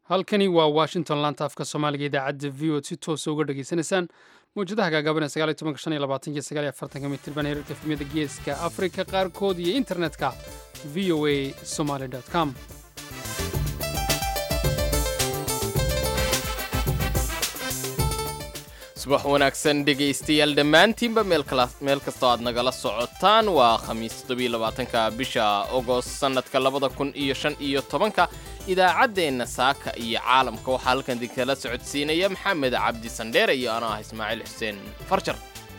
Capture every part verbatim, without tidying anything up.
halkani waa washington laanta afka soomaaliga idaacadda v o si toosa uga dhageysanaysaan mawjadaha gaagaaban ee sagaal iyo tobanka shan iyo labaatanka iyo sagaal iyo afartanka mitirban heerarka efemyada geeska afrika qaarkood iyo internetka v o a somaly com. subax wanaagsan dhegaystayaal dhammaantiinba meel kastoo aad nagala socotaan waa khamiis toddobiyo labaatanka bisha ogost sannadka labada kun iyo shan iyo tobanka idaacaddeenna saaka iyo caalamka waxaa halkan idinkala socodsiinaya maxamed cabdi sandheere iyo anoo ah ismaaciil xuseen farjar.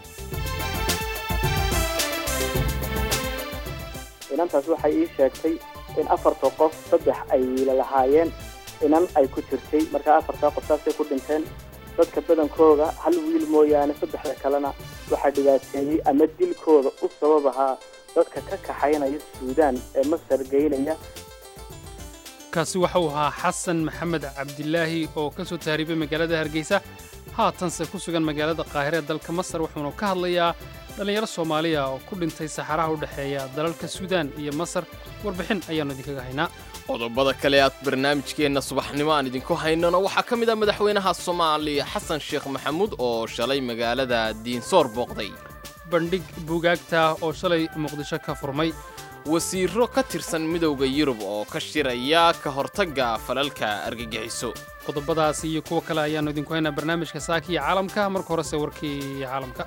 inantaas waxay ii sheegtay in afarta qof saddex ay wiila lahaayeen inan ay ku jirtay markaa afartaa qof saasay ku dhinteen. dadka badankooda hal wiil mooyaane saddexda kalena waxaa dhibaateeyey ama dilkooda u sabab ahaa dadka ka kaxaynaya suudaan ee masar geynaya. kaasi waxa uu ahaa xasan maxamed cabdilaahi oo ka soo taariibay magaalada hargeysa haatanse ku sugan magaalada qaahire ee dalka masar wuxuuna ka hadlayaa dhallinyaro soomaaliya oo ku dhintay saxaraha u dhexeeya dalalka suudaan iyo masar. warbixin ayaannu idinkaga haynaa. qodobada kale aad barnaamijkeenna subaxnimo aan idinku haynano waxaa ka mid ah madaxweynaha soomaaliya xasan sheekh maxamuud oo shalay magaalada diinsoor booqday. bandhig buugaagta oo shalay muqdisho ka furmay. wasiirro ka tirsan midowda yurub oo ka shiraya ka hortagga falalka argagixiso. qodobadaasi iyo kuwa kale ayaannu idinku haynaa barnaamijka saaka iyo caalamka. marka horese warkii caalamka.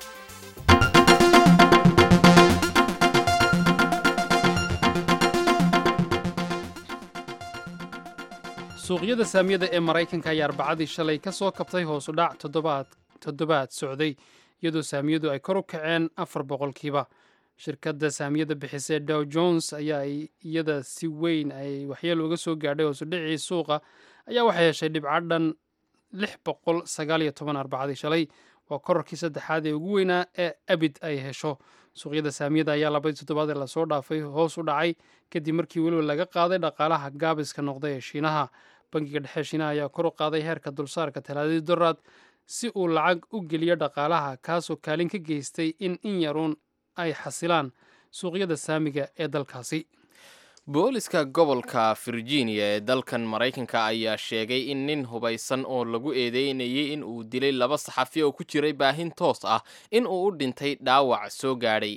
suuqyada saamiyada ee maraykanka ayaa arbacadii shalay ka soo kabtay hoosu dhac toddobaad socday iyadoo saamiyadu ay kor u kaceen afar boqolkiiba. shirkadda saamiyada bixisee dow jones ayaa iyada si weyn ay waxyeelo uga soo gaadhay hoosudhicii suuqa ayaa waxay heshay dhibco dhan lix boqol sagaal iyo toban arbacadii shalay. waa korarkii saddexaad ee ugu weynaa ee abid ay hesho. suuqyada saamiyada ayaa labadii toddobaad ee lasoo dhaafay hoos u dhacay kadib markii weliba laga qaaday dhaqaalaha gaabiska noqday ee shiinaha. bangiga dhexe shiinaha ayaa kor u qaaday heerka dulsaarka talaadadii doraad si uu lacag u geliyo dhaqaalaha kaasoo kaalin ka geystay in in yaruun ay xasilaan suuqyada saamiga ee dalkaasi. booliska gobolka virginia ee dalkan maraykanka ayaa sheegay in nin hubaysan oo lagu eedeynayay in uu dilay laba saxafi oo ku jiray baahin toos ah in uu u dhintay dhaawac soo gaadhay.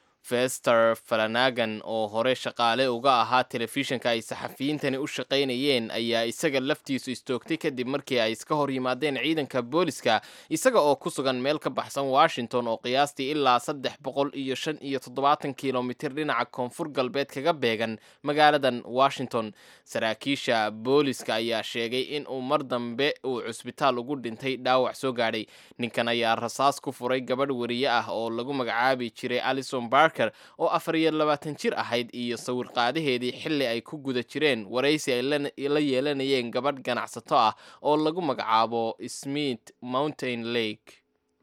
fester falanagan oo hore shaqaale uga ahaa telefishinka ay saxafiyiintani u shaqaynayeen ayaa isaga laftiisu istoogtay kadib markii ay iska hor yimaadeen ciidanka booliska isaga oo ku sugan meel ka baxsan washington oo qiyaastii ilaa saddex boqol iyo shan iyo toddobaatan kilomitir dhinaca koonfur galbeed kaga beegan magaaladan washington. saraakiisha booliska ayaa sheegay in uu mar dambe uu cusbitaal ugu dhintay dhaawac soo gaadhay. ninkan ayaa rasaas ku furay gabadh wariye ah oo lagu magacaabi jiray alison barker oo afar iyo labaatan jir ahayd iyo sawir qaadaheedii xilli ay ku guda jireen waraysi ay la yeelanayeen gabadh ganacsato ah oo lagu magacaabo smith mountain lake.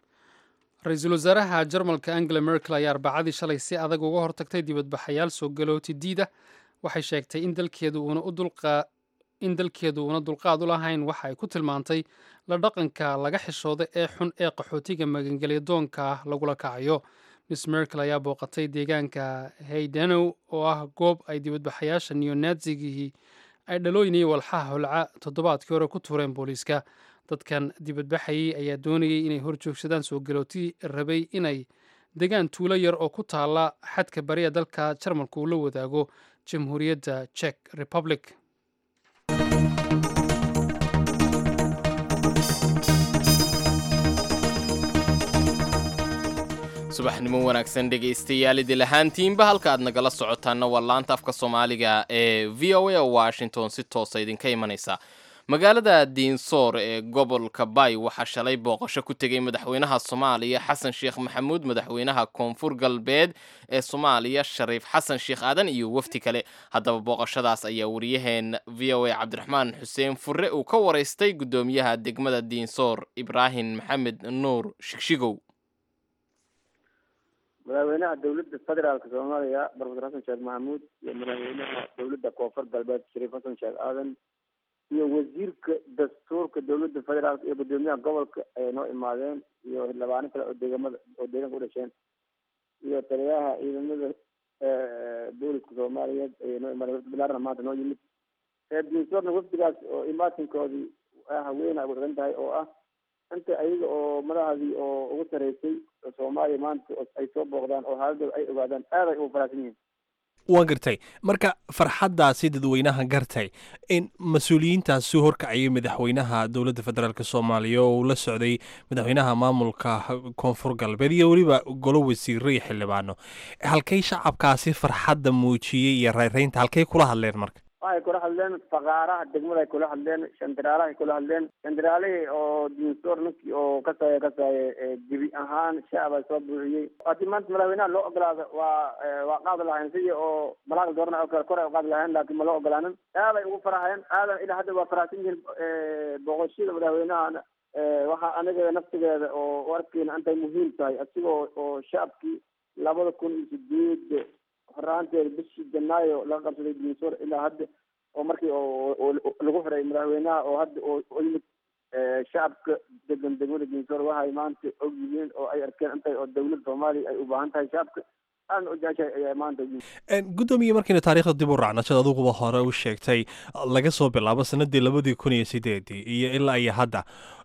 ra-iisul wasaaraha jarmalka angela merkel ayaa arbacadii shalay si adag uga hortagtay dibadbaxayaal soo galooti diida. waxay sheegtay in dalkeedu uuna u dulqa in dalkeedu uuna dulqaad u lahayn waxa ay ku tilmaantay la dhaqanka laga xishooda ee xun ee qaxootiga magangelya doonka ah lagula kacayo. miss merkel ayaa booqatay deegaanka haydanow oo ah goob ay dibadbaxayaasha neonazigihii ay dhalooyinay walxaha holca toddobaadkii hore ku tuureen booliiska. dadkan dibadbaxayay ayaa doonayay inay hor joogsadaan soo galooti rabay inay degaan tuulo yar oo ku taala xadka bariya dalka jarmalka uu la wadaago jamhuuriyadda czech republic. subaxnimo wanaagsan dhegaystayaal idil ahaantiinba halka aad nagala socotaanna waa laanta afka soomaaliga ee v o a washington si toosa idinka imanaysa. magaalada diinsoor ee gobolka bay waxaa shalay booqasho ku tegay madaxweynaha soomaaliya xasan sheekh maxamuud, madaxweynaha koonfur galbeed ee soomaaliya shariif xasan sheekh aadan iyo wafti kale. haddaba booqashadaas ayaa wariyaheen v o a cabdiraxmaan xuseen furre uu ka waraystay guddoomiyaha degmada diinsoor ibraahim maxamed nuur shigshigow. madaxweynaha dowladda federaalka soomaaliya professor xasan sheekh maxamuud iyo madaxweynaha dowladda koonfur galbeed shariif xasan sheekh aadan iyo wasiirka dastuurka dowladda federaalka iyo guddoomiyaha gobolka ayay noo imaadeen iyo xildhibaano kale oo deegamada oo deeganka u dhasheen iyo taliyaha ciidamada booliska soomaaliyeed ayay noo imaadeen bilaarna maanta noo yimid diinsoorna wafdigaas oo imaatinkoodii haween ay wadhan tahay oo ah inta ayaga oo madaxdii oo ugu sareysay Soomaaliya maanta ay soo booqdaan oo haaladooda ay ogaadaan aad ay ugu faraxsan yihiin. waan gartay marka farxaddaasi dadweynaha gartay in mas-uuliyiintaas soo horkacayay madaxweynaha dowladda federaalk soomaaliya oo uu la socday madaxweynaha maamulka koonfur galbeed iyo weliba golo wasiiro iyo xildhibaano halkay shacabkaasi farxadda muujiyey iyo rayraynta halkay kula hadleen marka waxay kula hadleen faqaaraha degmada ay kula hadleen shandiraalaha ay kula hadleen shandiraalihii oo diinsoor ninkii oo kasaaye kasaaye gebi ahaan shacab ay soo buuxiyey haddii maanta madaxweynaha loo ogolaado waa waa qaadi lahayn sidii oo malaaqi doorana oo kale kor ay u qaadi lahayn laakiin ma loo ogolaanin aad ay ugu farahayeen aadan ilaa hadda waa faraxsan yihiin booqashada madaxweynahana waxaa aniga naftigeeda oo u arkeyna intay muhiim tahay asigoo oo shacabkii labada kun iyo sideed horaanteeda bishii janaayo laga qabsaday diinsoor ilaa hadda oo markii oo lagu xiray madaxweynaha oo hadda oo yimid shacabka degan degmada diinsoor waxay maanta og yihiin oo ay arkeen intay oo dowladda Soomaaliya ay u baahan tahay shacabka aan u jeceshahay ayaa maanta gudoomiye markiina taariikhda dib u raacna sida aduguba hore u sheegtay laga soo bilaabo sanadii labadii kun iyo sideedii iyo ilaa iyo hadda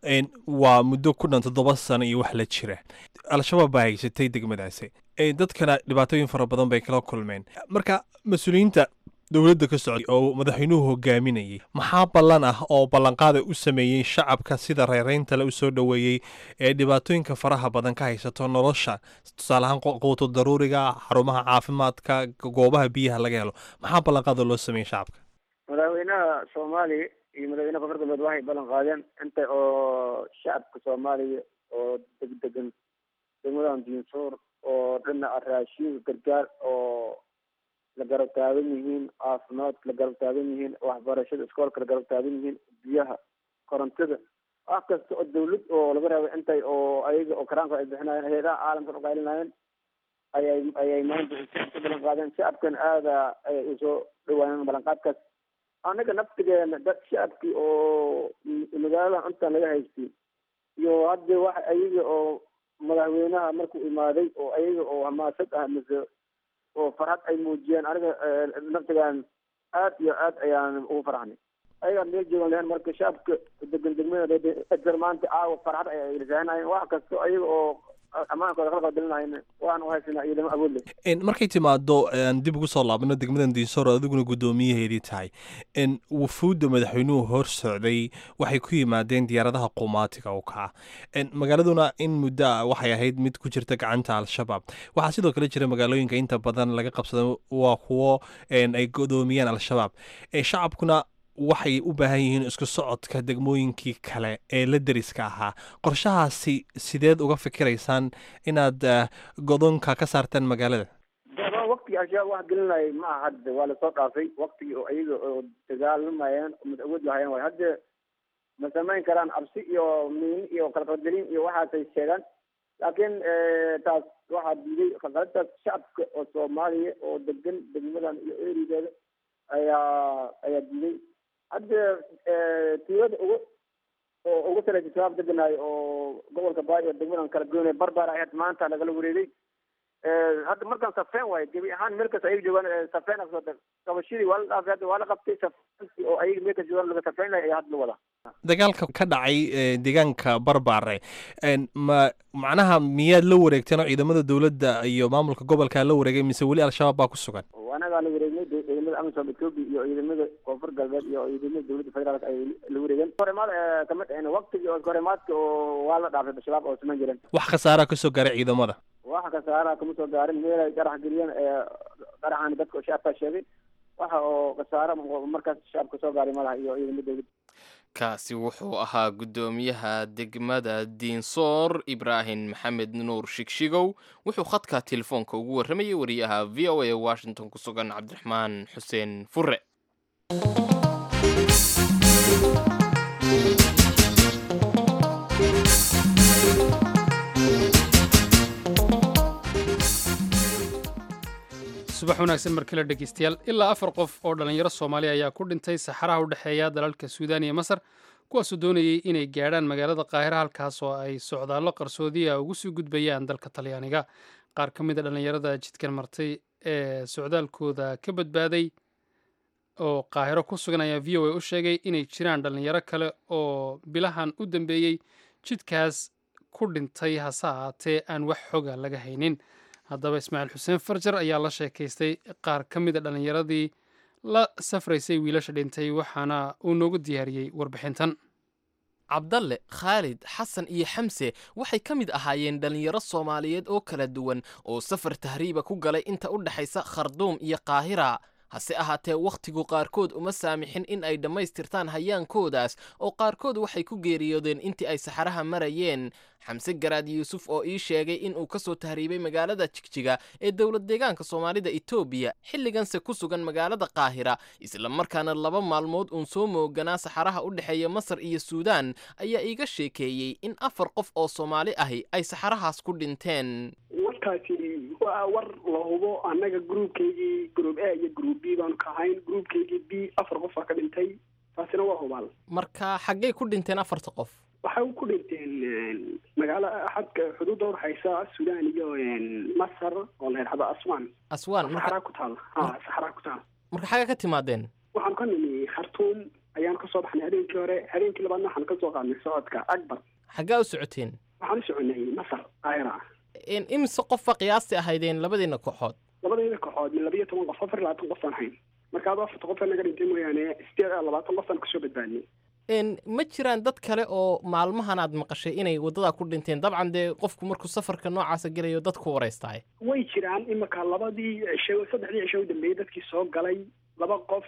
waa muddo ku dhan toddoba sano iyo wax la jira al-shabaab baa haysatay degmadaasi dadkana dhibaatooyin fara badan bay kala kulmeen marka mas-uuliyiinta dowladda ka socday oo madaxweynuhu hogaaminayay maxaa ballan ah oo ballanqaada u sameeyey shacabka sida reeraynta le u soo dhoweeyey ee dhibaatooyinka faraha badan ka haysato nolosha tusaale ahaan quuto daruuriga xarumaha caafimaadka goobaha biyaha laga helo maxaa ballanqaada loo sameeyey shacabka madaxweynaha Soomaaliya iyo madaxweynaha koonfur galbeed waxay ballan qaadeen inta oo shacabka Soomaaliya oo degdegan degmadan diinsoor oo dhinaca raashin gargaar oo la garab taagan yihiin caafimaadka la garab taagan yihiin waxbarashada iskoolka la garab taagan yihiin biyaha korontada wax kasta oo dawlad oo laga rabo intay oo ayaga oo karaanka ay bixinayeen hay'adaha caalamka u qaylinayeen ayay ayay maanta ku balan qaadeen shacabkan aada ay usoo dhawaaneen balanqaadkaas anaga naftigeena dad shacabkii oo magaalada inta laga haystay iyo hadda wax ayaga oo madaxweynaha markuu imaaday oo ayaga oo hamaasad ah mise oo farxad ay muujiyeen aniga naftigaan aad iyo aad ayaan ugu farxnay ayagaan meel joogan lahayn marka shacabka degan degmada maanta caawa farxad ay rasahanayeen wax kasto ayaga oo ammaankooda kala qadilinayna waxaan u haysanaa iyo lama awood leh markay timaado aan dib ugu soo laabano degmadan diinsoor adiguna guddoomiyaheedii tahay in wufuudda madaxweynuhu hor socday waxay ku yimaadeen diyaaradaha qumaatiga u kaca magaaladuna in muddo waxay ahayd mid ku jirta gacanta al-shabaab waxaa sidoo kale jira magaalooyinka inta badan laga qabsada waa kuwo ay godoomiyeen al-shabaab shacabkuna waxay u baahan yihiin isku socodka degmooyinkii kale ee la deriska ahaa qorshahaasi sideed uga fikiraysaan inaad godoonka ka saartaan magaalada daba waqtigii al-shabaab wax gelinayay ma aha hadda waa lasoo dhaafay waqtigii oo ayaga oo dagaalamayeen mas awood lahayeen waay hadda ma samayn karaan cabsi iyo miin iyo qalqalgelin iyo waxaasay sheegaan laakiin taas waxaa diiday qalqaladaas shacabka oo Soomaaliya oo degan degmadan iyo eerigeeda ayaa ayaa diiday hadda tuulada ugu oo ugu sareysa shabaab deganaay oo gobolka baay oo degmadan kala goynay barbaar ahayd maanta lagala wareegay hadda markaan safeen waayo gebi ahaan meel kasta ayaga joogaan safeen a kasoo qabashadii waa la dhaafay hadda waa la qabtay safeenkii oo ayaga meel kasta joogaan laga safeynaya ayaa hadda la wadaa dagaalka ka dhacay deegaanka barbaare ma macnaha miyaad la wareegteen oo ciidamada dowladda iyo maamulka gobolka la wareegay mise weli al-shabaab baa ku sugan anagaa la wareegnay ciidamada amisom ethiopia iyo ciidamada koonfur galbeed iyo ciidamada dowladda federaalka ay la wareegeen koremaad kamid ahayn waqtigii oo koremaadka oo waa la dhaafay al-shabaab oo samayn jireen wax khasaara kasoo gaaray ciidamada wax khasaara kama soo gaarin meel ay qarax geliyeen qaraxaani dadka oo shacabka sheegay waxa oo khasaara markaas shacabka soo gaaray malaha iyo ciidamada dowladda kaasi wuxuu ahaa guddoomiyaha degmada diinsoor ibraahim maxamed nuur shigshigow wuxuu khadka telefoonka ugu warramayay wariyaha v o a ee washington ku sugan cabdiraxmaan xuseen fure subax wanaagsan markale dhegeystayaal ilaa afar qof oo dhallinyaro soomaaliya ayaa ku dhintay saxaraha u dhexeeya dalalka suudaan iyo masar kuwaasoo doonayay inay gaadhaan magaalada qaahira halkaas oo ay socdaallo qarsoodiya ugu sii gudbayaan dalka talyaaniga qaar ka mid a dhallinyarada jidkan martay ee socdaalkooda ka badbaaday oo qaahiro ku sugan ayaa v o a u sheegay inay jiraan dhallinyaro kale oo bilahan u dambeeyey jidkaas ku dhintay hase ahaatee aan wax xoga laga haynin haddaba ismaaciil xuseen farjar ayaa la sheekaystay qaar ka mid a dhallinyaradii la safraysay wiilasha dhintay waxaana uu noogu diyaariyey warbixintan cabdalle khaalid xasan iyo xamse waxay ka mid ahaayeen dhallinyaro soomaaliyeed oo kala duwan oo safar tahriiba ku galay inta u dhexaysa kharduum iyo qaahira hase ahaatee wakhtigu qaarkood uma saamixin in ay dhammaystirtaan hayaankoodaas oo qaarkood waxay ku geeriyoodeen intii ay saxaraha marayeen xamse garaad yuusuf oo ii sheegay inuu ka soo tahriibay magaalada jigjiga ee dowlad deegaanka soomaalida etoobiya xilliganse ku sugan magaalada qaahira isla markaana laba maalmood uun soo mooganaa saxaraha u dhexeeya masar iyo suudaan ayaa iiga sheekeeyey in afar qof oo soomaali ahi ay saxarahaas ku dhinteen warkaasi waa war la hubo annaga groupkaygii group a iyo group b baanu ka ahayn groupkaygii b afar qof aa ka dhintay taasina waa hubaal marka xaggay ku dhinteen afarta qof waxay ku dhinteen magaalo xadka xuduudda udhexaysa suudaan iyo masar oo la yidhahdo aswan aswan saxaraa ku taal ha saxaraa ku taal marka xagga ka timaadeen waxaan ka nimi khartuum ayaan ka soo baxnay habeenkii hore habeenkii labaadna waxaan ka soo qaadnay socodka akbar xaggaa u socoteen waxaan u soconay masar qaahira imise qofa qiyaasti ahaydeen labadeena kooxood labadeena kooxood min labiyo toban qof afar iyo labaatan qof aan hayn marka ado afarta qof naga dhintay mooyaane sideed iyo labaatan qof aan kasoo badbaadnay ma jiraan dad kale oo maalmahan aad maqashay inay waddadaa ku dhinteen dabcan dee qofku markuu safarka noocaasa gelayo dadku waraystaay way jiraan imika labadii cisho saddexdii cisho u dambeeyey dadkii soo galay laba qof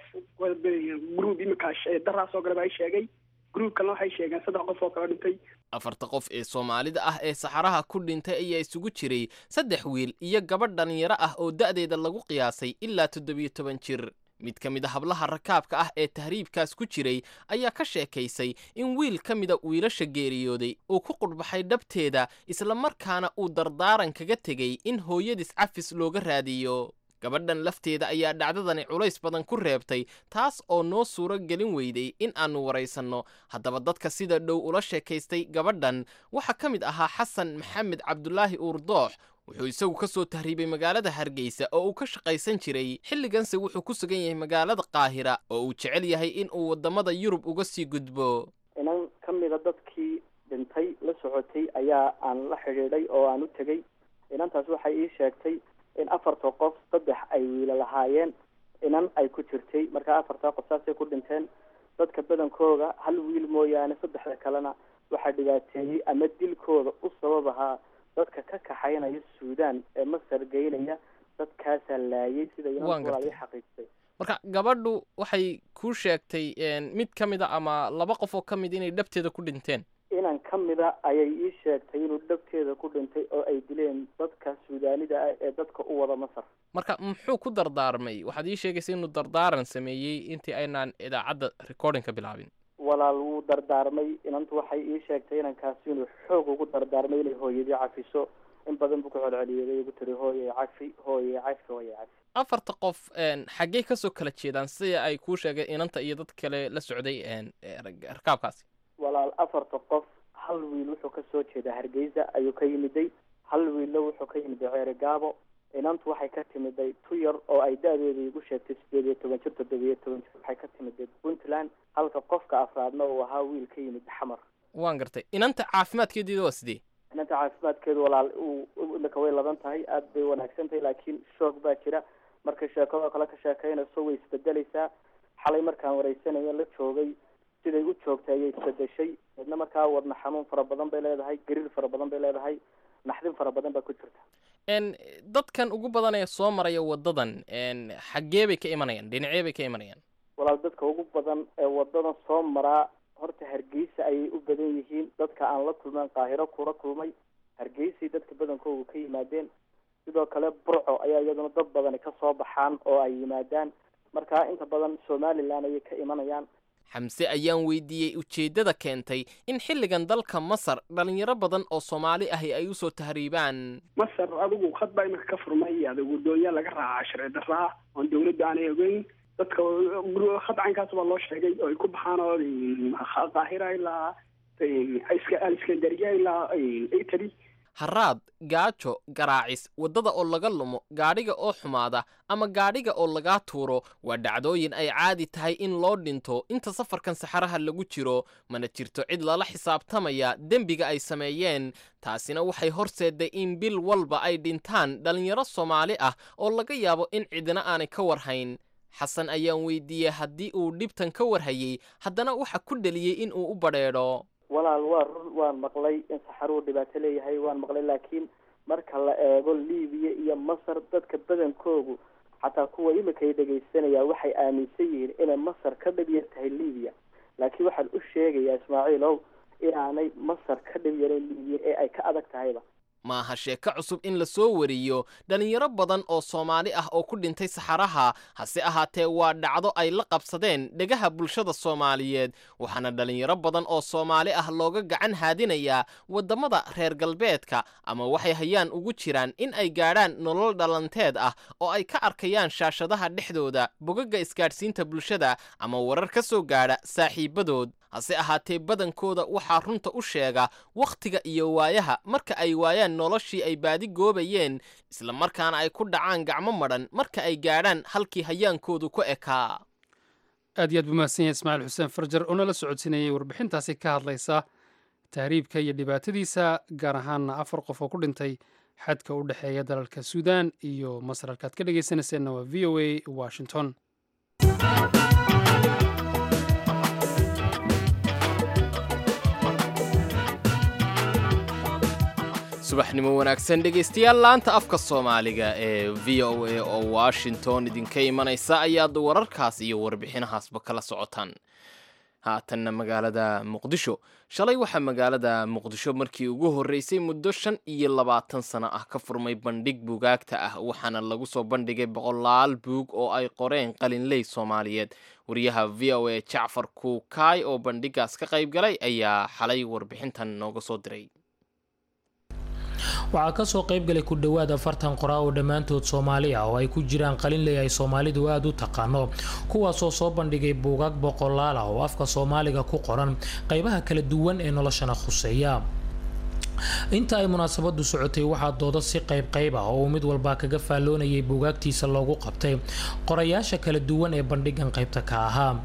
group imika daraa soo galay baa i sheegay gruubkana waxay sheegeen saddex qof oo kala dhintay afarta qof ee soomaalida ah ee saxaraha ku dhintay ayaa isugu jiray saddex wiil iyo gabadh dhallinyaro ah oo da'deeda lagu qiyaasay ilaa toddobiyo toban jir mid ka mid a hablaha rakaabka ah ee tahriibkaas ku jiray ayaa ka sheekaysay in wiil ka mida wiilasha geeriyooday uu ku qudhbaxay dhabteeda isla markaana uu dardaaran kaga tegey in hooyadiis cafis looga raadiyo gabadhan lafteeda ayaa dhacdadani culays badan ku reebtay taas oo noo suuro gelin weyday in aannu waraysanno haddaba dadka sida dhow ula sheekaystay gabadhan waxaa ka mid ahaa xasan maxamed cabdulaahi uurdoox wuxuu isagu ka soo tahriibay magaalada hargeysa oo uu ka shaqaysan jiray xilliganse wuxuu ku sugan yahay magaalada qaahira oo uu jecel yahay in uu waddamada yurub uga sii gudbo inan ka mida dadkii dhintay la socotay ayaa aan la xidhiidhay oo aan u tegey inantaas waxay ii sheegtay in afarta qof saddex ay wiila lahaayeen inan ay ku jirtay markaa afartaa qof saasay ku dhinteen dadka badankooda hal wiil mooyaane saddexda kalena waxaa dhibaateeyey ama dilkooda u sabab ahaa dadka ka kaxaynaya suudaan ee masar geynaya dadkaasaa laayay sida inankuwaa ii xaqiijtay marka gabadhu waxay kuu sheegtay mid ka mid a ama laba qof oo ka mid inay dhabteeda ku dhinteen inan ka mida ayay ii sheegtay inuu dhabteeda ku dhintay oo ay dileen dadka suudaanida ah ee dadka u wada masar marka muxuu ku dardaarmay waxaad ii sheegaysa inuu dardaaran sameeyey intii aynaan idaacadda recordingka bilaabin walaal wuu dardaarmay inantu waxay ii sheegtay inankaasi inuu xoog ugu dardaarmay inay hooyadii cafiso in badan buu ku celceliyay igu tiri hooye cafi hooye cafi hooye cafi afarta qof xaggey kasoo kala jeedaan sida ay kuu sheegeen inanta iyo dad kale la socday rakaabkaasi walaal afarta qof hal wiil wuxuu ka soo jeedaa hargeysa ayuu ka yimiday hal wiilla wuxuu ka yimiday ceere gaabo inantu waxay ka timiday tu yar oo ay da-deeda igu sheegtay sideed iyo toban jir toddobiyo toban jir waxay ka timiday puntland halka qofka afraadna uu ahaa wiil ka yimid xamar waan gartay inanta caafimaadkeediida waa sidee inanta caafimaadkeedu walaal imika way laban tahay aada bay wanaagsan tahay laakiin shoog baa jira markay sheekadoo kale ka sheekaynayso way isbedelaysaa xalay markaan waraysanayo la joogay siday u joogtay ayay isbedeshay midna markaa wadna xanuun fara badan bay leedahay gariir fara badan bay leedahay naxdin fara badan baa ku jirta dadkan ugu badan ee soo maraya waddadan xaggee bay ka imanayaan dhinacee bay ka imanayaan walaal dadka ugu badan ee waddadan soo maraa horta hargeysa ayay u badan yihiin dadka aan la kulmaan qaahiro kula kulmay hargeysay dadka badankoodu ka yimaadeen sidoo kale burco ayaa iyaduna dad badani ka soo baxaan oo ay yimaadaan markaa inta badan somalilan ayay ka imanayaan xamse ayaan weydiiyey ujeeddada keentay in xilligan dalka masar dhalinyaro badan oo soomaali ahi ay usoo tahriibaan masar adigu khad baa iminka ka furmay adigu doonya laga raacaa sharci darraa oon dawladda aanay ogeyn dadka khad caynkaas baa loo sheegay oo ay ku baxaan oo qaahira ilaa iskandariya ilaa italy haraad gaajo garaacis waddada oo laga lumo gaadhiga oo xumaada ama gaadhiga oo lagaa tuuro waa dhacdooyin ay caadi tahay in loo dhinto inta safarkan saxaraha lagu jiro mana jirto cid lala xisaabtamaya dembiga ay sameeyeen taasina waxay horseedday in bil walba ay dhintaan dhallinyaro Soomaali ah oo laga yaabo in cidina aanay ka warhayn xasan ayaan weydiiyey haddii uu dhibtan ka warhayay haddana waxa ku dhaliyey in uu u badheedho walaal waa run waan maqlay in saxaruhu dhibaato leeyahay waan maqlay laakiin marka la eego Liibiya iyo Masar dadka badankoodu xataa kuwa imika ay dhageysanaya waxay aaminsan yihiin in Masar ka dhib yar tahay Liibiya laakiin waxaan u sheegayaa Ismaaciilow inaanay Masar ka dhib yarin Liibiya ee ay ka adag tahayba maaha sheeko cusub in la soo wariyo dhalinyaro badan oo Soomaali ah oo ku dhintay saxaraha hase ahaatee waa dhacdo ay la qabsadeen dhegaha bulshada Soomaaliyeed waxaana dhalinyaro badan oo Soomaali ah looga gacan haadinaya wadamada reer galbeedka ama waxay hayaan ugu jiraan in ay gaadhaan nolol dhalanteed ah oo ay ka arkayaan shaashadaha dhexdooda bogaga isgaadhsiinta bulshada ama warar ka soo gaadha saaxiibadood hase ahaatee badankooda waxaa runta u sheega wakhtiga iyo waayaha marka ay waayaan noloshii ay baadi goobayeen isla markaana ay ku dhacaan gacmo madhan marka ay gaadhaan halkii hayaankoodu ku ekaa aad iyo aad buu mahadsan yahay Ismaaciil Xuseen Farjar oo nala socodsiinayay warbixintaasi ka hadlaysa tahriibka iyo dhibaatadiisa gaar ahaana afar qof oo ku dhintay xadka u dhexeeya dalalka Suudaan iyo Masar halkaad ka dhagaysanayseenna waa V O A Washington subaxnimo wanaagsan dhegaystayaal laanta afka Soomaaliga ee V O A oo Washington idinka imanaysa ayaad wararkaas iyo warbixinahaasba kala socotaan haatanna magaalada Muqdisho shalay waxa magaalada Muqdisho markii ugu horeysay muddo shan iyo labaatan sano ah ka furmay bandhig buugaagta ah waxaana lagu soo bandhigay boqolaal buug oo ay qoreen qalinley Soomaaliyeed wariyaha V O A Jacfar Kuukay oo bandhigaas ka qayb galay ayaa xalay warbixintan nooga soo diray waxaa ka soo qayb galay ku dhawaad afartan qoraa oo dhammaantood Soomaali ah oo ay ku jiraan qalinley ay Soomaalidu aad u taqaano kuwaas oo soo bandhigay buugaag boqolaal ah oo afka Soomaaliga ku qoran qaybaha kala duwan ee noloshana khuseeya inta ay munaasabadu socotay waxaa doodo si qayb qayb ah oo mid walba kaga faaloonayay buugaagtiisa loogu qabtay qorayaasha kala duwan ee bandhigan qaybta ka ahaa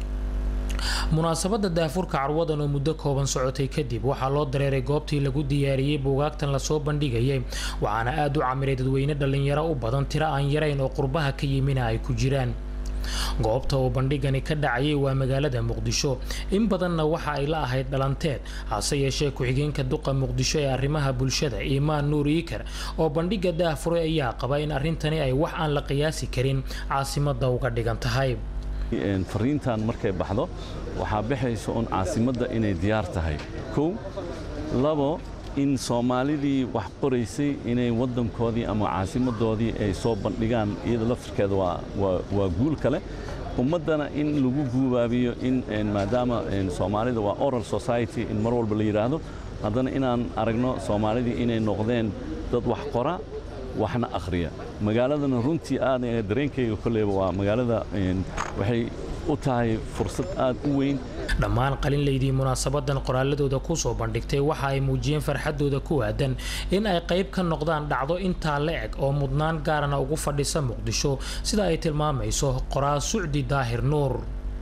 munaasabada daafurka carwadan oo muddo kooban socotay kadib waxaa loo dareeray goobtii lagu diyaariyay buugaagtan la soo bandhigayay waxaana aad u camiray dadweyne dhalinyaro u badan tiro aan yarayn oo qurbaha ka yimina ay ku jiraan goobta oo bandhigani ka dhacayay waa magaalada Muqdisho in badanna waxa ay la ahayd dhalanteed hase yeeshee ku-xigeenka duqa Muqdisho ee arrimaha bulshada Imaan Nuur Iikar oo bandhiga daafuray ayaa qaba in arrintani ay wax aan la qiyaasi karin caasimada uga dhigan tahay fariintan markay baxdo waxaa bixayso on caasimadda inay diyaar tahay kow labo in Soomaalidii wax qoraysay inay wadankoodii ama caasimadoodii ay soo bandhigaan iyada laftirkeeda waa waa guul kale ummadana in lagu guubaabiyo in maadaama Soomaalida waa oral society in mar walba la yiraahdo haddana inaan aragno Soomaalidii inay noqdeen dad wax qora waxna akhriya magaaladana runtii aad dareenkayga kuleyba waa magaalada waxay u tahay fursad aad u weyn dhammaan qalinleydii munaasabadan qoraaladooda ku soo bandhigtay waxa ay muujiyeen farxadooda ku aadan in ay qayb ka noqdaan dhacdo intaa la eg oo mudnaan gaarana ugu fadhisa Muqdisho sida ay tilmaamayso qoraa Sucdi Daahir Nuur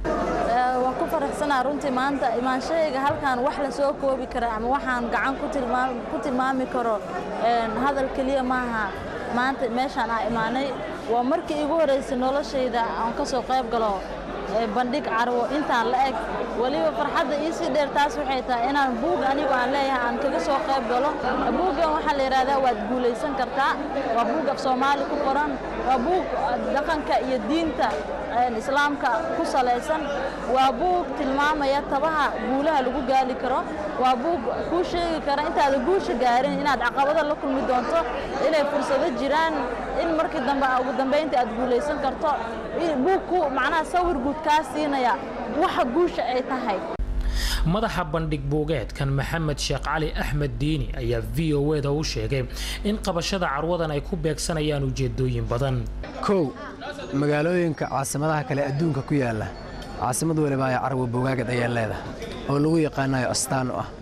waan ku faraxsanahay runtii maanta imaanshayga halkan wax la soo koobi kara ama waxaan gacan ku tilmaam ku tilmaami karo een hadal kaliya maaha maanta meeshaan aan imaanay waa markii igu horeysay noloshayda aan ka soo qayb galo bandhig carwo intaan la eg waliba farxadda ii sii dheer taas waxay tahay inaan buug anigu aan leeyahay aan kaga soo qayb galo buuggan waxaa la yiraahdaa waad guulaysan kartaa waa buug af Soomaali ku qoran waa buug dhaqanka iyo diinta islaamka ku salaysan waa buug tilmaamaya tabaha guulaha lagu gaali karo waa buug ku sheegi kara intaad guusha gaarin inaad caqabado la kulmi doonto inay fursado jiraan in markii dambe ugu dambeyntii aad guulaysan karto buug ku macnaha sawir guud ka siinaya waxa guusha ay tahay madaxa bandhig buugeedkan Maxamed Sheekh Cali Axmed Diini ayaa V O A da u sheegay in qabashada carwadan ay ku beegsanayaan ujeedooyin badan kow magaalooyinka caasimadaha kale adduunka ku yaala caasimad waliba ay carwo buugaagad ay leedahay oo lagu yaqaanayo astaan u ah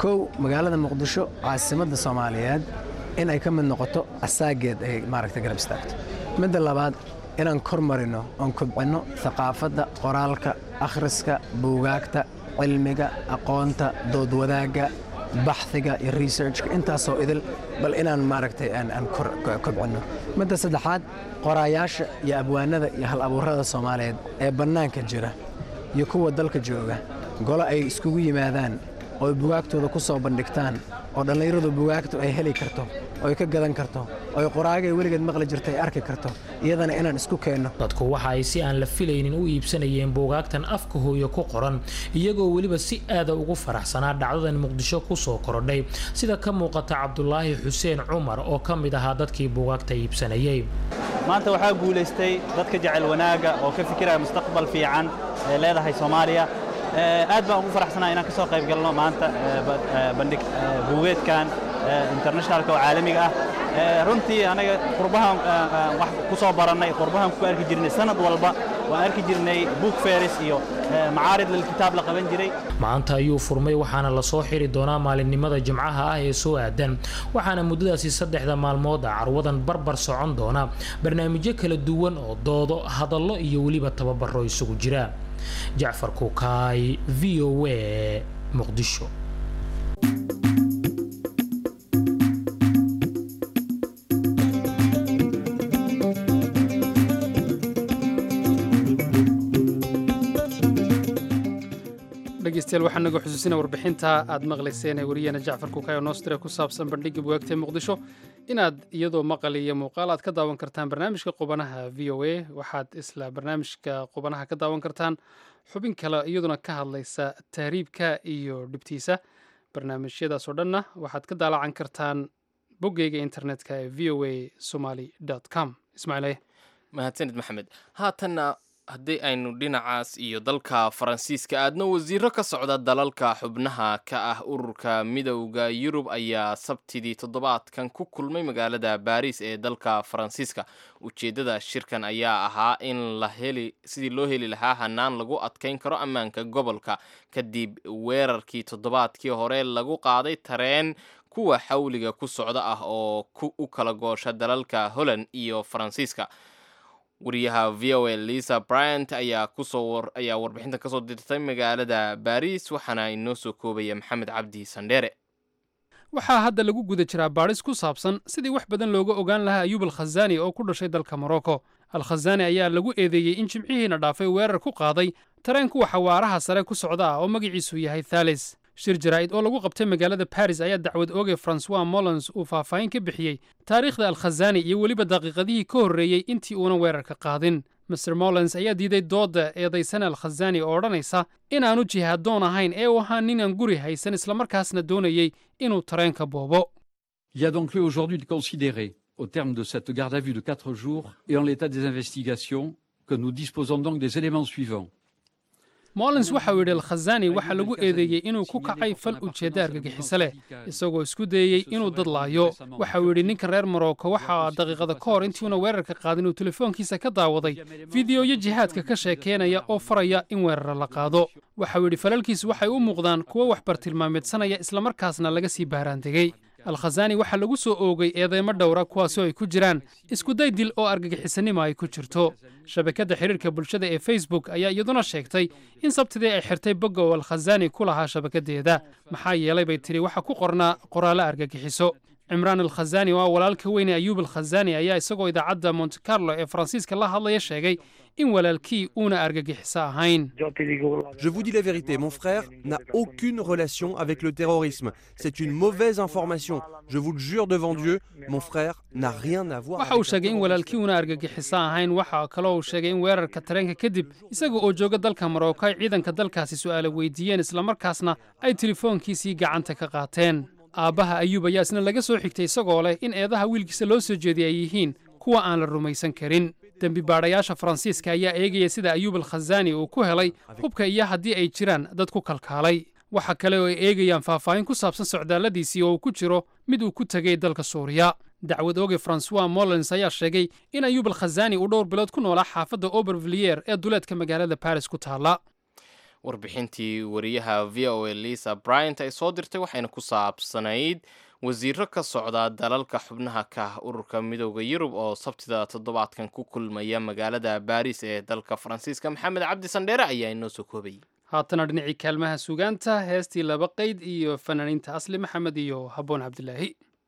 kow magaalada muqdisho caasimadda soomaaliyeed in ay ka mid noqoto asaageed ay maaragtay garab istaagto midda labaad inaan kor marino oon kobcinno thaqaafadda qoraalka akhriska buugaagta cilmiga aqoonta dood wadaagga baxhiga iyo researchka intaasoo idil bal inaan maaragtay aan kobcinno midda saddexaad qoraayaasha iyo abwaanada iyo hal abuurada soomaaliyeed ee bannaanka jira iyo kuwa dalka jooga golo ay iskugu yimaadaan oo ay bugaagtooda ku soo bandhigtaan oo dhallinyaradu bugaagtu ay heli karto oo ay ka gadan karto oo ay qoraagay weligeed maqli jirtay arki karto iyadana inaan isku keenno dadku waxa ay si aan la filaynin u iibsanayeen buugaagtan afka hooyo ku qoran iyagoo weliba si aada ugu faraxsanaa dhacdadan muqdisho ku soo korodhay sida ka muuqata cabdulaahi xuseen cumar oo ka mid ahaa dadkii buugaagta iibsanayay maanta waxaa guulaystay dadka jecel wanaaga oo ka fikiraya mustaqbal fiican ee leedahay Soomaaliya aad baan ugu faraxsanahay inaan ka soo qayb galno maanta bandhig buugeedkan internationalka oo caalamiga ah runtii anaga qurbahan wax ku soo baranay qurbahan ku arki jirnay sanad walba waan arki jirnay book fairs iyo macaarid lil kitaab la qaban jiray maanta ayuu furmay waxaana la soo xiri doonaa maalinimada jimcaha ah ee soo aadan waxaana muddadaasi saddexda maalmood ah carwadan barbar socon doona barnaamijyo kala duwan oo doodo hadallo iyo weliba tababaro isugu jira جعفر كوكاي في او اي مقدشو dhegeystayaal waxaan nagu xusuusinaa warbixinta aad maqlayseen ee wariyana Jacfar Kukaay oo Nostra ku saabsan bandhigga buugaagta Muqdisho inaad iyadoo maqal iyo muuqaal aad ka daawan kartaan barnaamijka qubanaha V O A waxaad isla barnaamijka qubanaha ka daawan kartaan xubin kale iyaduna ka hadlaysa tahriibka iyo dhibtiisa barnaamijyadaas oo dhanna waxaad ka daalacan kartaan boggeyga internetka ee v o a somali dot com ismaaciil mahadsanid maxamed haatanna haddii aynu dhinacaas iyo dalka faransiiska aadno wasiiro ka socda dalalka xubnaha ka ah ururka midowda yurub ayaa sabtidii toddobaadkan ku kulmay magaalada baariis ee dalka faransiiska ujeeddada shirkan ayaa ahaa in la heli sidii loo heli lahaa hanaan lagu adkayn karo ammaanka gobolka kadib weerarkii toddobaadkii hore lagu qaaday tareen kuwa xawliga ku socda ah oo u kala goosha dalalka Holland iyo Faransiiska wariyaha V O A Lisa Bryant ayaa kusoo war ayaa warbixinta kasoo dirtay magaalada Paris waxaana inoo soo koobaya Maxamed Cabdi Sandere waxaa hadda lagu guda jiraa baaris ku saabsan sidii wax badan looga ogaan lahaa Ayub al-Khazani oo ku dhashay dalka Morocco al-Khazani ayaa lagu eedeeyay in jimcihiina dhaafay weerar ku qaaday tareen kuwa xawaaraha sare ku socda oo magaciisu yahay Thales shir jaraa'id oo lagu qabtay magaalada Paris ayaa dacwad oogay François Mollons uu faahfaahin ka bixiyay taariikhda al-Khazani iyo weliba daqiiqadihii ka horreeyay intii uuna weerarka qaadin Mister Mollons ayaa diiday dooda eedaysan al-Khazani oo odhanaysa inaanu jihaadoon ahayn ee uu ahaa nin aan guri haysan islamarkaasna doonayay inuu tareenka boobo. Il y a donc lieu aujourd'hui de considérer, au terme de cette garde à vue de quatre jours et en l'état des investigations, que nous disposons donc des éléments suivants. Mollons waxa uu yidhi al-Khazani waxa lagu eedeeyey inuu ku kacay fal ujeedda argagixiso leh isagoo isku dayey inuu dad laayo waxa uu yidhi ninkan reer Morocco waxa daqiiqada ka hor intii uu weerarka qaadin uu telefoonkiisa ka daawaday fiidiyoyo jihaadka ka sheekeynaya oo faraya in weerar la qaado waxa uu yidhi falalkiisu waxay u muuqdaan kuwo wax bartilmaameedsanaya isla markaasna laga sii baaraan degay al-Khazani waxa lagu soo oogay eedeymo dhowra kuwaas oo ay ku jiraan isku day dil oo argagixisanimo ay ku jirto shabakadda xiriirka bulshada ee Facebook ayaa iyaduna sheegtay in sabtidii ay xirtay bogga oo al-Khazani ku lahaa shabakadeeda maxaa yeelay bay tiri waxa ku qornaa qoraale argagixiso Imran al-Khazani waa walaalka weyn ee Ayub al-Khazani ayaa isagoo idaacadda Monte Carlo ee Faransiiska la hadlaya sheegay in walaalkii uuna argagixiso ahayn. Je vous dis la vérité, mon frère n'a aucune relation avec le terrorisme. C'est une mauvaise information. Je vous le jure devant Dieu, mon frère n'a rien à voir. Waxa uu sheegay in walaalkii uuna argagixiso ahayn waxa kale oo uu sheegay in weerarka tareenka kadib isaga oo jooga dalka Morocco ay ciidanka dalkaasi su'aalo weydiiyeen isla markaasna ay telefoonkiisii gacanta ka qaateen. Aabaha Ayub ayaa isna laga soo xigtay isagoo leh in eedaha wiilkiisa loo soo jeediyay ay yihiin kuwa aan la rumaysan karin. dambi baadhayaasha Faransiiska ayaa eegaya sida Ayub al-Khazani uu ku helay hubka iyo haddii ay jiraan dad ku kalkaalay waxa kale oo ay eegayaan faahfaahin ku saabsan socdaalladiisii oo ku jiro mid uu ku tagay dalka Suuriya dacwad oogay François Mollons ayaa sheegay in Ayub al-Khazani uu dhowr bilood ku noolaa xaafadda Aubervilliers ee duleedka magaalada Paris ku taala warbixintii wariyaha v o a lisa bryant ay soo dirtay waxayna ku saabsanayd wasiiro ka socda dalalka xubnaha ka ah ururka midooda yurub oo sabtida toddobaadkan ku kulmaya magaalada baris ee dalka faransiiska. maxamed cabdi sandheere ayaa inoo soo koobay. haatana dhinacii kaalmaha sugaanta heestii laba qayd iyo fanaaniinta asli maxamed iyo haboon cabdilaahi.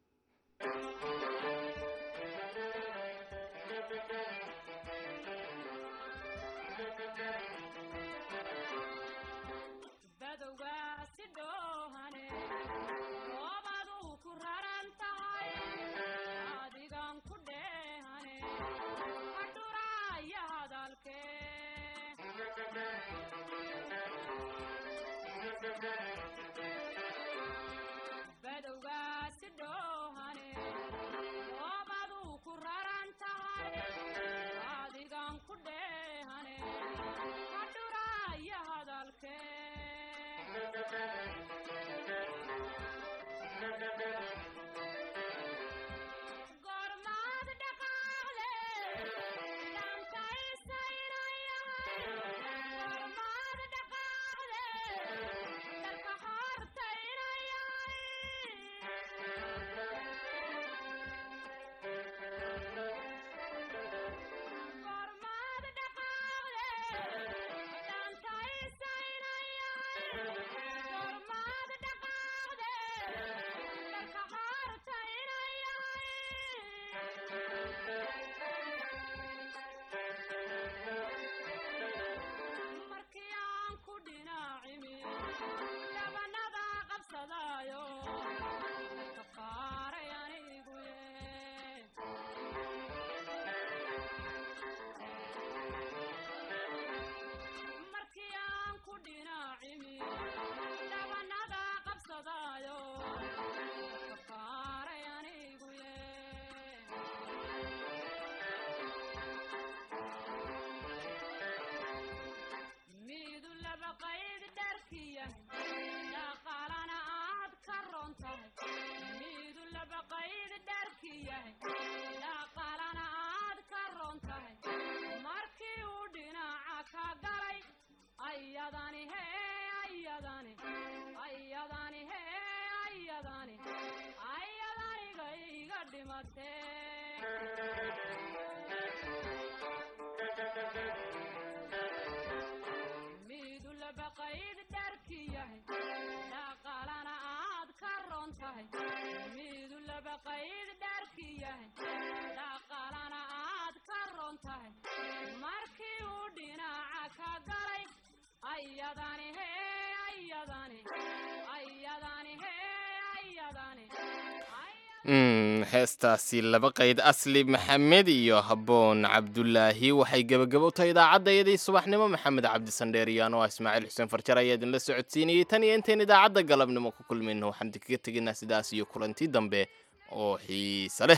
heestaasi laba qayd asli maxamed iyo haboon cabdulaahi waxay gebagabo u tahay idaacaddaydii subaxnimo. maxamed cabdi sandheer iyo anoo ah ismaaciil xuseen farjar ayaa idinla socodsiinayay tan iyo intayn idaacadda galabnimo ku kulmayno waxaan idinkaga tegaynaa sidaas iyo kulanti dambe oo xiise leh.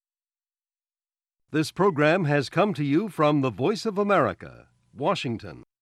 This program has come to you from the Voice of America, Washington.